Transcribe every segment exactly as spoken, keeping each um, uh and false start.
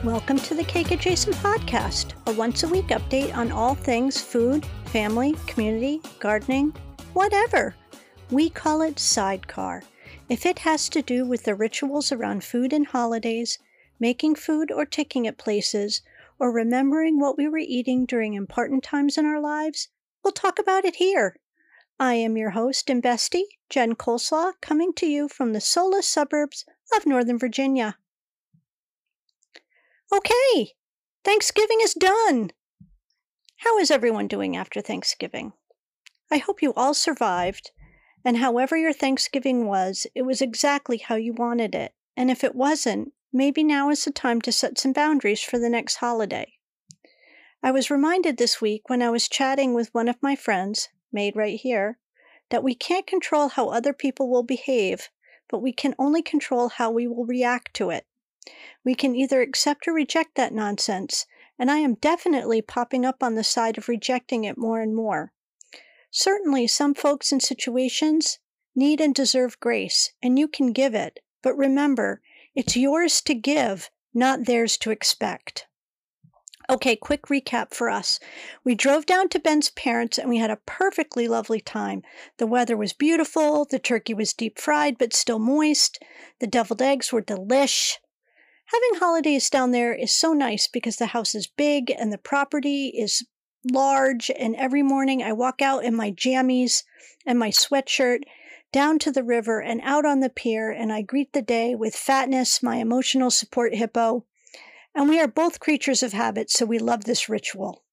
Welcome to the Cake Adjacent Podcast, a once-a-week update on all things food, family, community, gardening, whatever. We call it Sidecar. If it has to do with the rituals around food and holidays, making food or ticking at places, or remembering what we were eating during important times in our lives, we'll talk about it here. I am your host and bestie, Jen Coleslaw, coming to you from the soulless suburbs of Northern Virginia. Okay, Thanksgiving is done. How is everyone doing after Thanksgiving? I hope you all survived, and however your Thanksgiving was, it was exactly how you wanted it. And if it wasn't, maybe now is the time to set some boundaries for the next holiday. I was reminded this week when I was chatting with one of my friends, made right here, that we can't control how other people will behave, but we can only control how we will react to it. We can either accept or reject that nonsense, and I am definitely popping up on the side of rejecting it more and more. Certainly, some folks and situations need and deserve grace, and you can give it, but remember, it's yours to give, not theirs to expect. Okay, quick recap for us. We drove down to Ben's parents and we had a perfectly lovely time. The weather was beautiful, the turkey was deep fried but still moist, the deviled eggs were delish. Having holidays down there is so nice because the house is big and the property is large, and every morning I walk out in my jammies and my sweatshirt down to the river and out on the pier, and I greet the day with Fatness, my emotional support hippo, and we are both creatures of habit, so we love this ritual.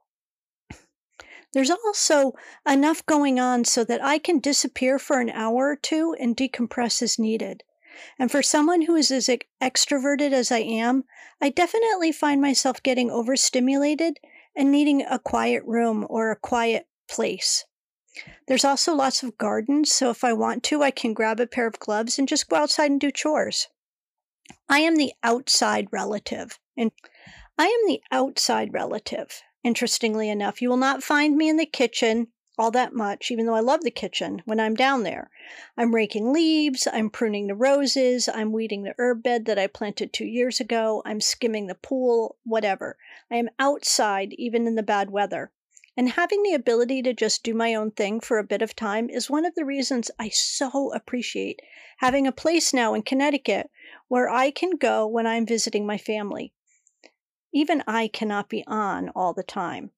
There's also enough going on so that I can disappear for an hour or two and decompress as needed. And for someone who is as extroverted as I am, I definitely find myself getting overstimulated and needing a quiet room or a quiet place. There's also lots of gardens, so if I want to, I can grab a pair of gloves and just go outside and do chores. I am the outside relative. And I am the outside relative. Interestingly enough, you will not find me in the kitchen all that much, even though I love the kitchen when I'm down there. I'm raking leaves, I'm pruning the roses, I'm weeding the herb bed that I planted two years ago, I'm skimming the pool, whatever. I am outside even in the bad weather. And having the ability to just do my own thing for a bit of time is one of the reasons I so appreciate having a place now in Connecticut where I can go when I'm visiting my family. Even I cannot be on all the time.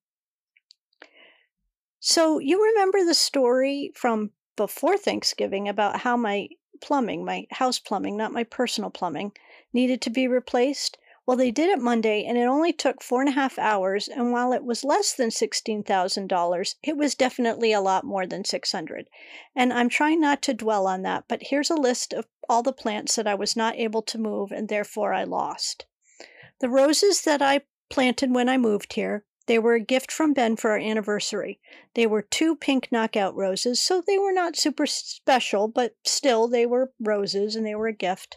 So you remember the story from before Thanksgiving about how my plumbing, my house plumbing, not my personal plumbing, needed to be replaced? Well, they did it Monday, and it only took four and a half hours, and while it was less than sixteen thousand dollars, it was definitely a lot more than six hundred dollars. And I'm trying not to dwell on that, but here's a list of all the plants that I was not able to move, and therefore I lost. The roses that I planted when I moved here, they were a gift from Ben for our anniversary. They were two pink knockout roses, so they were not super special, but still they were roses and they were a gift.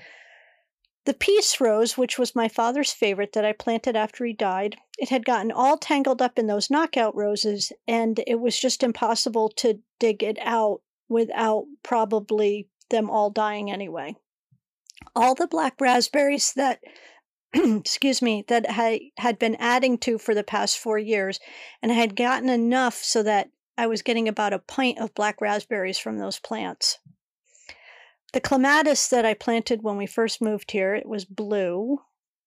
The peace rose, which was my father's favorite that I planted after he died, it had gotten all tangled up in those knockout roses, and it was just impossible to dig it out without probably them all dying anyway. All the black raspberries that excuse me, that I had been adding to for the past four years, and I had gotten enough so that I was getting about a pint of black raspberries from those plants. The clematis that I planted when we first moved here, it was blue.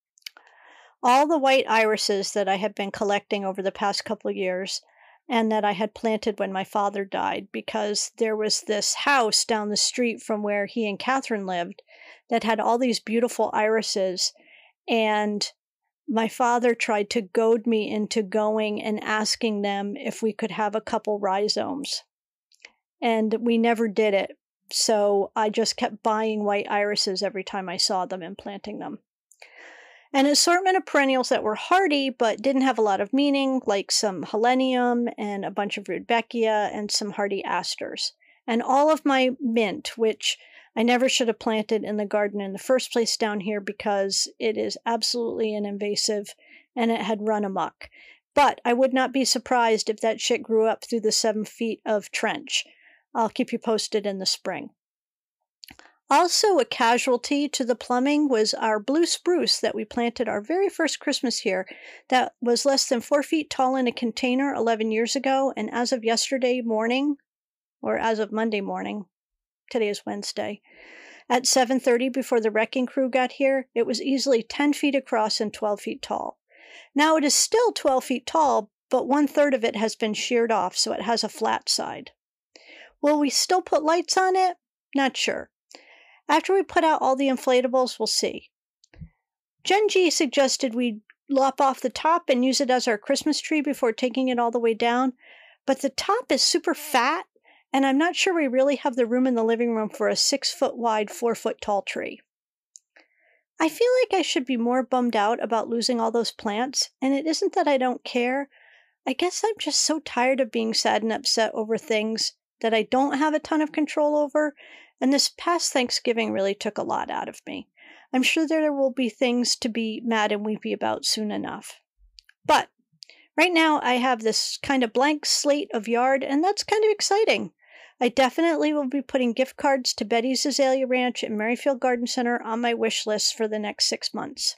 All the white irises that I had been collecting over the past couple of years, and that I had planted when my father died, because there was this house down the street from where he and Catherine lived that had all these beautiful irises. And my father tried to goad me into going and asking them if we could have a couple rhizomes. And we never did it. So I just kept buying white irises every time I saw them and planting them. An assortment of perennials that were hardy but didn't have a lot of meaning, like some helenium and a bunch of rudbeckia and some hardy asters. And all of my mint, which I never should have planted in the garden in the first place down here because it is absolutely an invasive and it had run amok. But I would not be surprised if that shit grew up through the seven feet of trench. I'll keep you posted in the spring. Also, a casualty to the plumbing was our blue spruce that we planted our very first Christmas year that was less than four feet tall in a container eleven years ago, and as of yesterday morning, or as of Monday morning, today is Wednesday, at seven thirty before the wrecking crew got here, it was easily ten feet across and twelve feet tall. Now it is still twelve feet tall, but one third of it has been sheared off, so it has a flat side. Will we still put lights on it? Not sure. After we put out all the inflatables, we'll see. Jen G suggested we lop off the top and use it as our Christmas tree before taking it all the way down, but the top is super fat, and I'm not sure we really have the room in the living room for a six-foot wide, four-foot tall tree. I feel like I should be more bummed out about losing all those plants, and it isn't that I don't care. I guess I'm just so tired of being sad and upset over things that I don't have a ton of control over, and this past Thanksgiving really took a lot out of me. I'm sure there will be things to be mad and weepy about soon enough. But right now I have this kind of blank slate of yard, and that's kind of exciting. I definitely will be putting gift cards to Betty's Azalea Ranch and Merrifield Garden Center on my wish list for the next six months.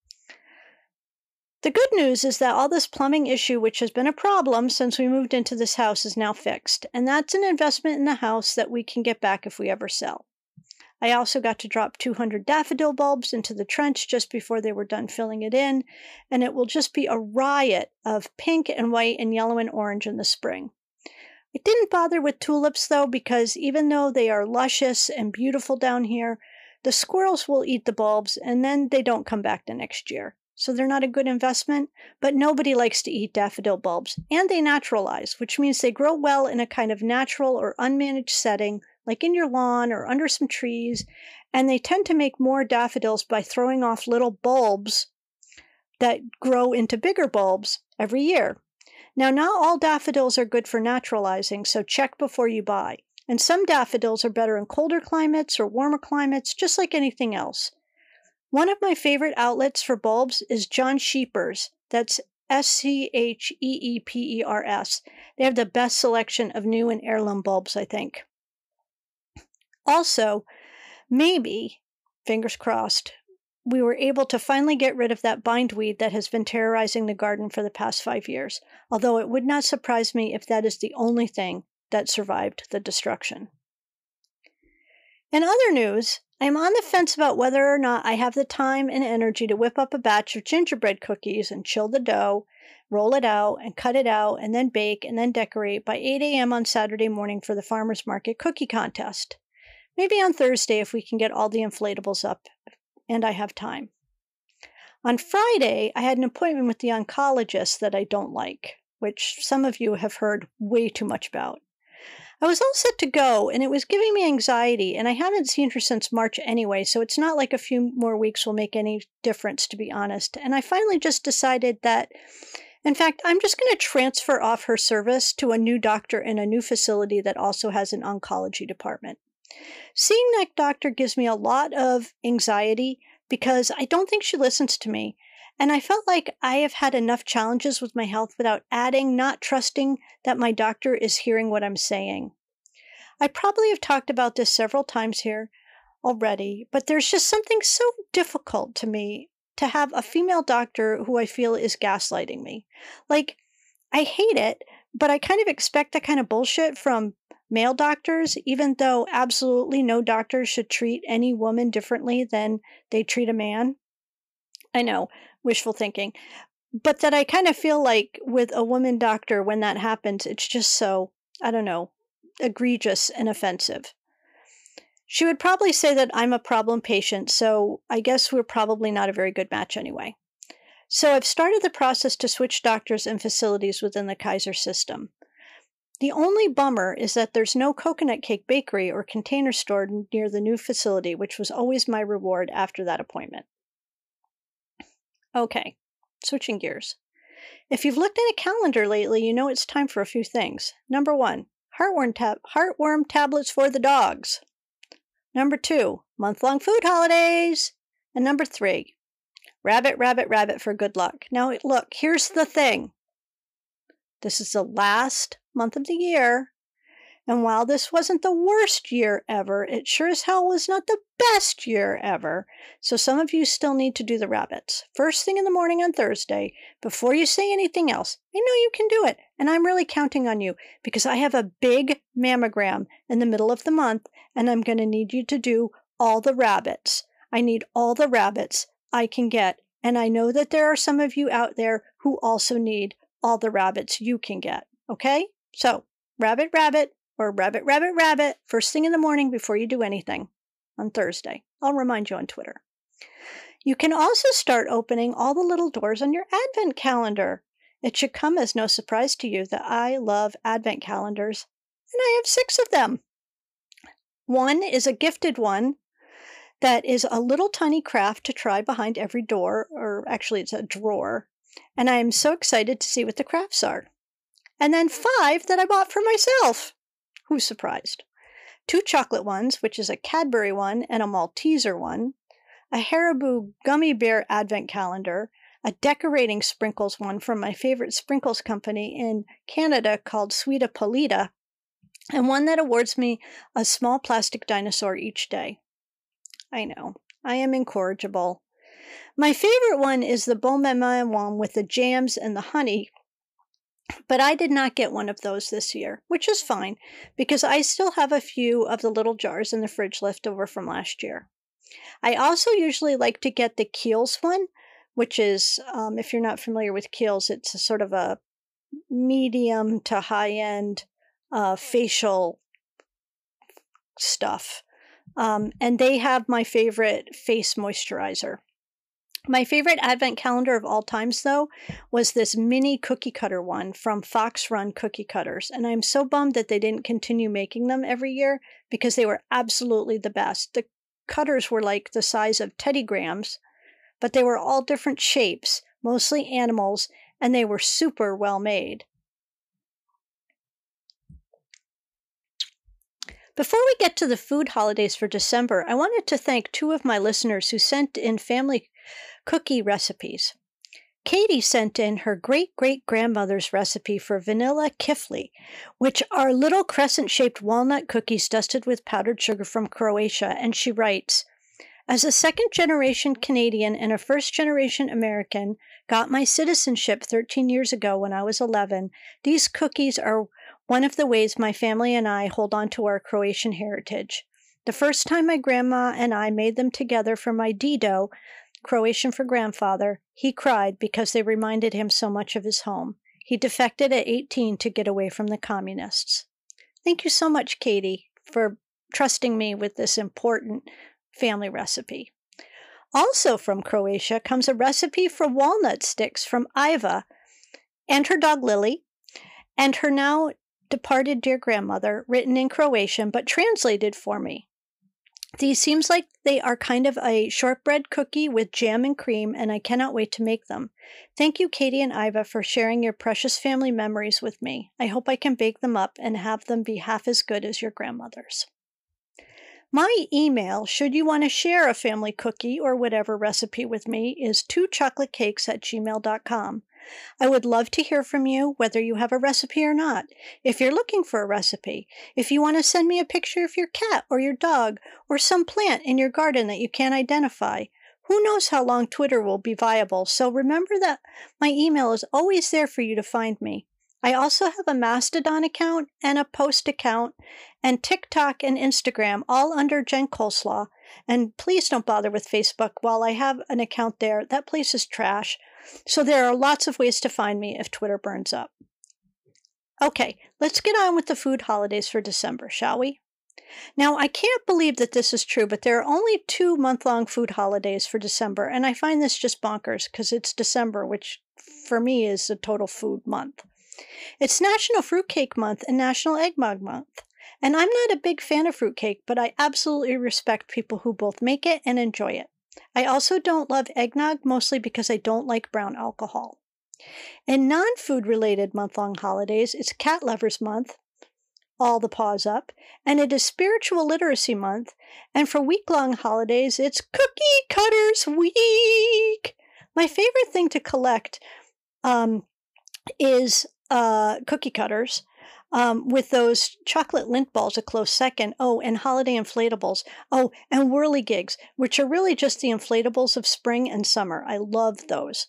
The good news is that all this plumbing issue, which has been a problem since we moved into this house, is now fixed, and that's an investment in the house that we can get back if we ever sell. I also got to drop two hundred daffodil bulbs into the trench just before they were done filling it in, and it will just be a riot of pink and white and yellow and orange in the spring. I didn't bother with tulips, though, because even though they are luscious and beautiful down here, the squirrels will eat the bulbs, and then they don't come back the next year. So they're not a good investment, but nobody likes to eat daffodil bulbs, and they naturalize, which means they grow well in a kind of natural or unmanaged setting, like in your lawn or under some trees, and they tend to make more daffodils by throwing off little bulbs that grow into bigger bulbs every year. Now, not all daffodils are good for naturalizing, so check before you buy. And some daffodils are better in colder climates or warmer climates, just like anything else. One of my favorite outlets for bulbs is John Sheepers. That's S C H E E P E R S. They have the best selection of new and heirloom bulbs, I think. Also, maybe, fingers crossed, we were able to finally get rid of that bindweed that has been terrorizing the garden for the past five years, although it would not surprise me if that is the only thing that survived the destruction. In other news, I am on the fence about whether or not I have the time and energy to whip up a batch of gingerbread cookies and chill the dough, roll it out, and cut it out, and then bake and then decorate by eight a.m. on Saturday morning for the farmer's market cookie contest. Maybe on Thursday if we can get all the inflatables up and I have time. On Friday, I had an appointment with the oncologist that I don't like, which some of you have heard way too much about. I was all set to go, and it was giving me anxiety, and I haven't seen her since March anyway, so it's not like a few more weeks will make any difference, to be honest. And I finally just decided that, in fact, I'm just going to transfer off her service to a new doctor in a new facility that also has an oncology department. Seeing that doctor gives me a lot of anxiety because I don't think she listens to me. And I felt like I have had enough challenges with my health without adding, not trusting that my doctor is hearing what I'm saying. I probably have talked about this several times here already, but there's just something so difficult to me to have a female doctor who I feel is gaslighting me. Like, I hate it, but I kind of expect that kind of bullshit from male doctors, even though absolutely no doctor should treat any woman differently than they treat a man. I know, wishful thinking. But that I kind of feel like with a woman doctor, when that happens, it's just so, I don't know, egregious and offensive. She would probably say that I'm a problem patient, so I guess we're probably not a very good match anyway. So I've started the process to switch doctors and facilities within the Kaiser system. The only bummer is that there's no Coconut Cake Bakery or Container Store near the new facility, which was always my reward after that appointment. Okay, switching gears. If you've looked at a calendar lately, you know it's time for a few things. Number one, heartworm, tab- heartworm tablets for the dogs. Number two, month-long food holidays. And number three, rabbit, rabbit, rabbit for good luck. Now, look, here's the thing. This is the last month of the year, And while this wasn't the worst year ever, it sure as hell was not the best year ever. So some of you still need to do the rabbits. First thing in the morning on Thursday, before you say anything else. I know you can do it, and I'm really counting on you because I have a big mammogram in the middle of the month, and I'm going to need you to do all the rabbits. I need all the rabbits I can get, and I know that there are some of you out there who also need all the rabbits you can get, okay? So, rabbit, rabbit, or rabbit, rabbit, rabbit, first thing in the morning before you do anything on Thursday. I'll remind you on Twitter. You can also start opening all the little doors on your Advent calendar. It should come as no surprise to you that I love Advent calendars, and I have six of them. One is a gifted one that is a little tiny craft to try behind every door, or actually it's a drawer, and I am so excited to see what the crafts are. And then five that I bought for myself. Who's surprised? Two chocolate ones, which is a Cadbury one and a Malteser one, a Haribo gummy bear advent calendar, a decorating sprinkles one from my favorite sprinkles company in Canada called Sweeta Polita, and one that awards me a small plastic dinosaur each day. I know, I am incorrigible. My favorite one is the Bon Maman one with the jams and the honey, but I did not get one of those this year, which is fine, because I still have a few of the little jars in the fridge left over from last year. I also usually like to get the Kiehl's one, which is, um, if you're not familiar with Kiehl's, it's a sort of a medium to high-end uh, facial stuff. Um, and they have my favorite face moisturizer. My favorite advent calendar of all times, though, was this mini cookie cutter one from Fox Run Cookie Cutters. And I'm so bummed that they didn't continue making them every year because they were absolutely the best. The cutters were like the size of Teddy Grahams, but they were all different shapes, mostly animals, and they were super well made. Before we get to the food holidays for December, I wanted to thank two of my listeners who sent in family cookie recipes. Katie sent in her great-great-grandmother's recipe for vanilla kifli, which are little crescent-shaped walnut cookies dusted with powdered sugar from Croatia, and she writes, "As a second-generation Canadian and a first-generation American, got my citizenship thirteen years ago when I was eleven, these cookies are one of the ways my family and I hold on to our Croatian heritage. The first time my grandma and I made them together for my Dido, Croatian for grandfather, he cried because they reminded him so much of his home. He defected at eighteen to get away from the communists." Thank you so much, Katie, for trusting me with this important family recipe. Also from Croatia comes a recipe for walnut sticks from Iva and her dog Lily, and her now departed dear grandmother, written in Croatian but translated for me. These seems like they are kind of a shortbread cookie with jam and cream, and I cannot wait to make them. Thank you, Katie and Iva, for sharing your precious family memories with me. I hope I can bake them up and have them be half as good as your grandmother's. My email, should you want to share a family cookie or whatever recipe with me, is two chocolate cakes at gmail dot com. I would love to hear from you, whether you have a recipe or not. If you're looking for a recipe, if you want to send me a picture of your cat or your dog or some plant in your garden that you can't identify, who knows how long Twitter will be viable, so remember that my email is always there for you to find me. I also have a Mastodon account and a Post account and TikTok and Instagram, all under Jen Coleslaw. And please don't bother with Facebook while I have an account there. That place is trash. So there are lots of ways to find me if Twitter burns up. Okay, let's get on with the food holidays for December, shall we? Now, I can't believe that this is true, but there are only two month-long food holidays for December, and I find this just bonkers because it's December, which for me is a total food month. It's National Fruitcake Month and National Eggnog Month. And I'm not a big fan of fruitcake, but I absolutely respect people who both make it and enjoy it. I also don't love eggnog, mostly because I don't like brown alcohol. In non-food related month-long holidays, it's Cat Lovers Month, all the paws up, and it is Spiritual Literacy Month, and for week-long holidays, it's Cookie Cutters Week! My favorite thing to collect um, is uh, cookie cutters. Um, with those chocolate lint balls a close second. Oh, and holiday inflatables. Oh, and whirligigs, which are really just the inflatables of spring and summer. I love those.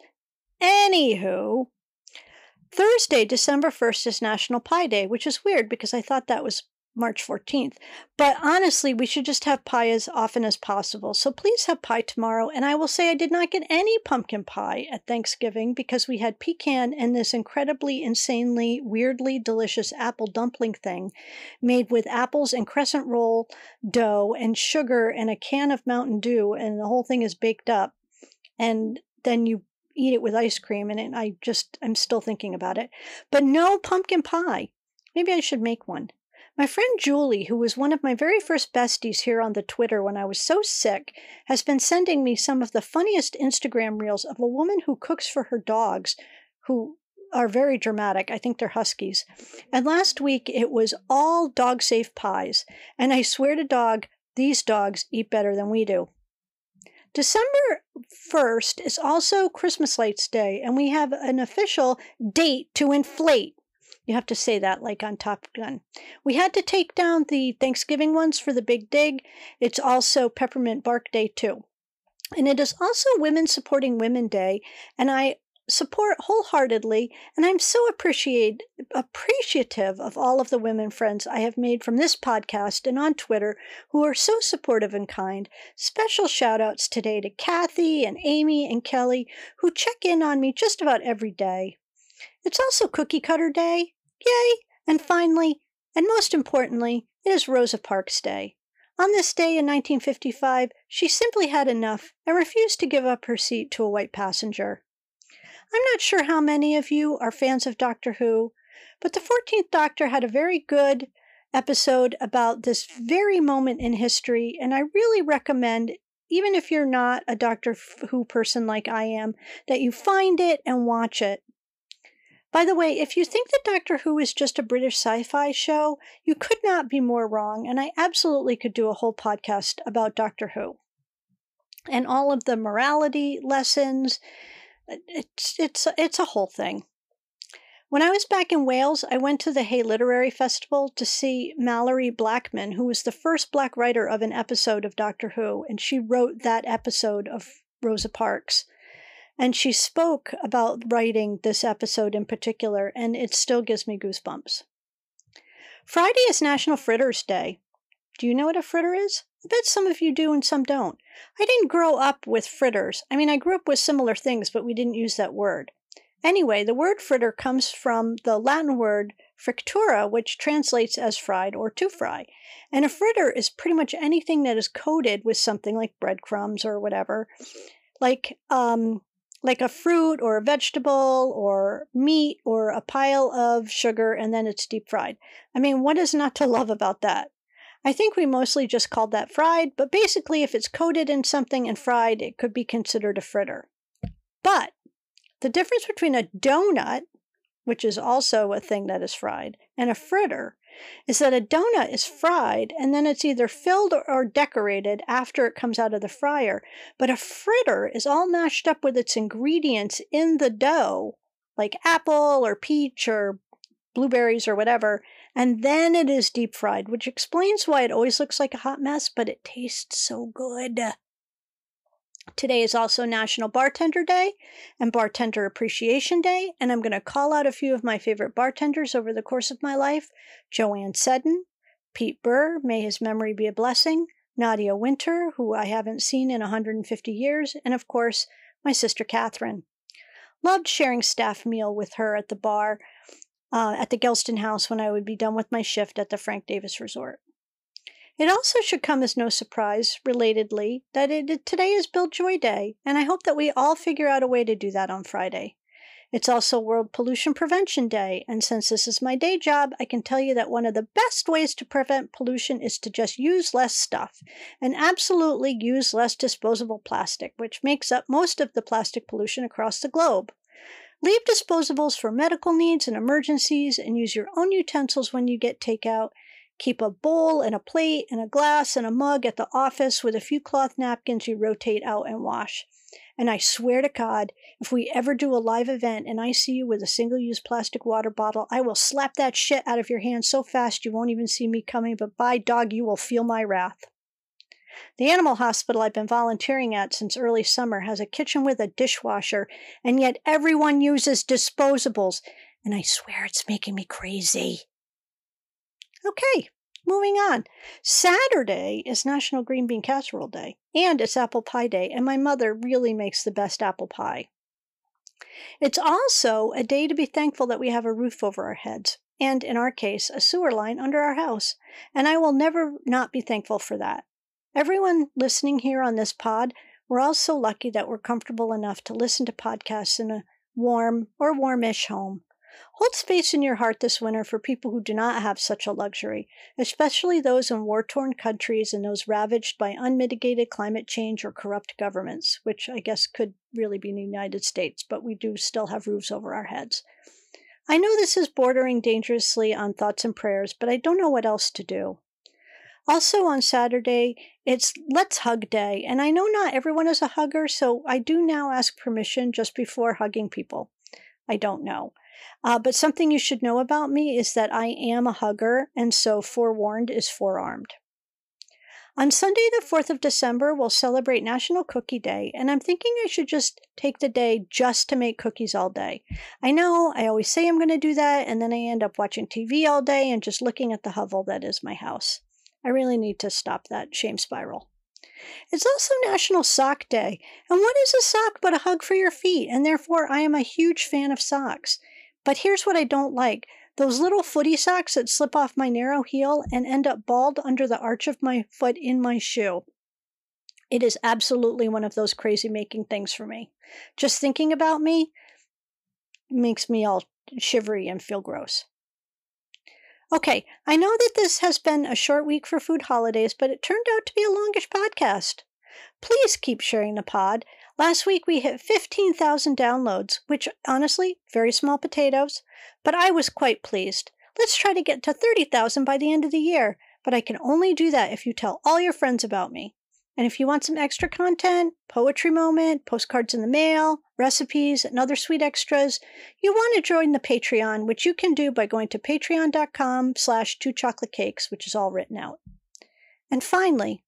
Anywho, Thursday, December first is National Pie Day, which is weird because I thought that was March fourteenth. But honestly, we should just have pie as often as possible. So please have pie tomorrow. And I will say I did not get any pumpkin pie at Thanksgiving because we had pecan and this incredibly, insanely, weirdly delicious apple dumpling thing made with apples and crescent roll dough and sugar and a can of Mountain Dew. And the whole thing is baked up. And then you eat it with ice cream. And it, I just, I'm still thinking about it. But no pumpkin pie. Maybe I should make one. My friend Julie, who was one of my very first besties here on the Twitter when I was so sick, has been sending me some of the funniest Instagram reels of a woman who cooks for her dogs, who are very dramatic. I think they're huskies. And last week it was all dog-safe pies. And I swear to dog, these dogs eat better than we do. December first is also Christmas Lights Day, and we have an official date to inflate. You have to say that like on Top Gun. We had to take down the Thanksgiving ones for the Big Dig. It's also Peppermint Bark Day, too. And it is also Women Supporting Women Day, and I support wholeheartedly, and I'm so appreciate, appreciative of all of the women friends I have made from this podcast and on Twitter who are so supportive and kind. Special shout-outs today to Kathy and Amy and Kelly, who check in on me just about every day. It's also Cookie Cutter Day. Yay! And finally, and most importantly, it is Rosa Parks Day. On this day in nineteen fifty-five, she simply had enough and refused to give up her seat to a white passenger. I'm not sure how many of you are fans of Doctor Who, but the fourteenth Doctor had a very good episode about this very moment in history, and I really recommend, even if you're not a Doctor Who person like I am, that you find it and watch it. By the way, if you think that Doctor Who is just a British sci-fi show, you could not be more wrong, and I absolutely could do a whole podcast about Doctor Who. And all of the morality lessons, it's, it's, it's a whole thing. When I was back in Wales, I went to the Hay Literary Festival to see Mallory Blackman, who was the first Black writer of an episode of Doctor Who, and she wrote that episode of Rosa Parks. And she spoke about writing this episode in particular, and it still gives me goosebumps. Friday is National Fritters Day. Do you know what a fritter is? I bet some of you do and some don't. I didn't grow up with fritters. I mean, I grew up with similar things, but we didn't use that word. Anyway, the word fritter comes from the Latin word frictura, which translates as fried or to fry. And a fritter is pretty much anything that is coated with something like breadcrumbs or whatever, like um, like a fruit or a vegetable or meat or a pile of sugar, and then it's deep fried. I mean, what is not to love about that? I think we mostly just called that fried, but basically if it's coated in something and fried, it could be considered a fritter. But the difference between a donut, which is also a thing that is fried, and a fritter is that a donut is fried and then it's either filled or decorated after it comes out of the fryer. But a fritter is all mashed up with its ingredients in the dough, like apple or peach or blueberries or whatever, and then it is deep fried, which explains why it always looks like a hot mess, but it tastes so good. Today is also National Bartender Day and Bartender Appreciation Day, and I'm going to call out a few of my favorite bartenders over the course of my life. Joanne Seddon, Pete Burr, may his memory be a blessing, Nadia Winter, who I haven't seen in one hundred fifty years, and of course, my sister Catherine. Loved sharing staff meal with her at the bar uh, at the Gelston House when I would be done with my shift at the Frank Davis Resort. It also should come as no surprise, relatedly, that it, today is Bill Joy Day, and I hope that we all figure out a way to do that on Friday. It's also World Pollution Prevention Day, and since this is my day job, I can tell you that one of the best ways to prevent pollution is to just use less stuff, and absolutely use less disposable plastic, which makes up most of the plastic pollution across the globe. Leave disposables for medical needs and emergencies, and use your own utensils when you get takeout. Keep a bowl and a plate and a glass and a mug at the office with a few cloth napkins you rotate out and wash. And I swear to God, if we ever do a live event and I see you with a single-use plastic water bottle, I will slap that shit out of your hand so fast you won't even see me coming, but by dog, you will feel my wrath. The animal hospital I've been volunteering at since early summer has a kitchen with a dishwasher, and yet everyone uses disposables, and I swear it's making me crazy. Okay, moving on. Saturday is National Green Bean Casserole Day, and it's Apple Pie Day, and my mother really makes the best apple pie. It's also a day to be thankful that we have a roof over our heads, and in our case, a sewer line under our house, and I will never not be thankful for that. Everyone listening here on this pod, we're all so lucky that we're comfortable enough to listen to podcasts in a warm or warmish home. Hold space in your heart this winter for people who do not have such a luxury, especially those in war-torn countries and those ravaged by unmitigated climate change or corrupt governments, which I guess could really be in the United States, but we do still have roofs over our heads. I know this is bordering dangerously on thoughts and prayers, but I don't know what else to do. Also on Saturday, it's Let's Hug Day, and I know not everyone is a hugger, so I do now ask permission just before hugging people. I don't know. Uh, but something you should know about me is that I am a hugger, and so forewarned is forearmed. On Sunday, the fourth of December, we'll celebrate National Cookie Day, and I'm thinking I should just take the day just to make cookies all day. I know, I always say I'm going to do that, and then I end up watching T V all day and just looking at the hovel that is my house. I really need to stop that shame spiral. It's also National Sock Day, and what is a sock but a hug for your feet? And therefore, I am a huge fan of socks. But here's what I don't like. Those little footy socks that slip off my narrow heel and end up balled under the arch of my foot in my shoe. It is absolutely one of those crazy-making things for me. Just thinking about me makes me all shivery and feel gross. Okay, I know that this has been a short week for food holidays, but it turned out to be a longish podcast. Please keep sharing the pod. Last week we hit fifteen thousand downloads, which honestly, very small potatoes, but I was quite pleased. Let's try to get to thirty thousand by the end of the year, but I can only do that if you tell all your friends about me. And if you want some extra content, poetry moment, postcards in the mail, recipes, and other sweet extras, you want to join the Patreon, which you can do by going to patreon.com slash two chocolate cakes, which is all written out. And finally,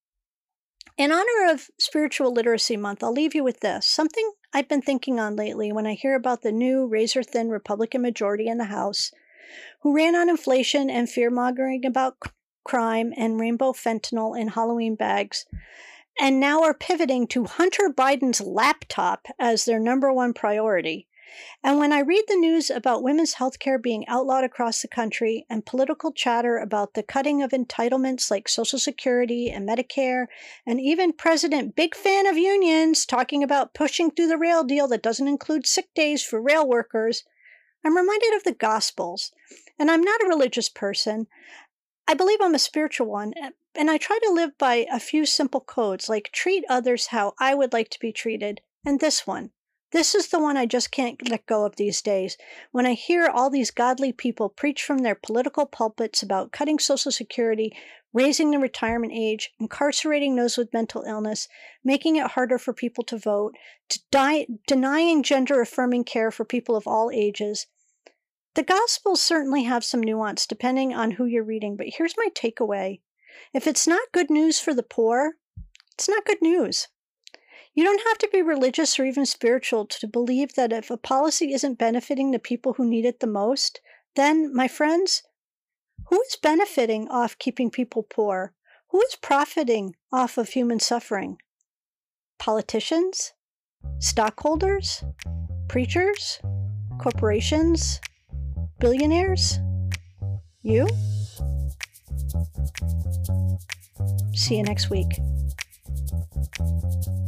in honor of Spiritual Literacy Month, I'll leave you with this, something I've been thinking on lately when I hear about the new razor-thin Republican majority in the House, who ran on inflation and fear-mongering about c- crime and rainbow fentanyl in Halloween bags, and now are pivoting to Hunter Biden's laptop as their number one priority. And when I read the news about women's health care being outlawed across the country and political chatter about the cutting of entitlements like Social Security and Medicare, and even President, big fan of unions, talking about pushing through the rail deal that doesn't include sick days for rail workers, I'm reminded of the Gospels. And I'm not a religious person. I believe I'm a spiritual one, and I try to live by a few simple codes, like treat others how I would like to be treated, and this one. This is the one I just can't let go of these days. When I hear all these godly people preach from their political pulpits about cutting Social Security, raising the retirement age, incarcerating those with mental illness, making it harder for people to vote, to die, denying gender-affirming care for people of all ages. The Gospels certainly have some nuance depending on who you're reading, but here's my takeaway. If it's not good news for the poor, it's not good news. You don't have to be religious or even spiritual to believe that if a policy isn't benefiting the people who need it the most, then, my friends, who is benefiting off keeping people poor? Who is profiting off of human suffering? Politicians? Stockholders? Preachers? Corporations? Billionaires? You? See you next week.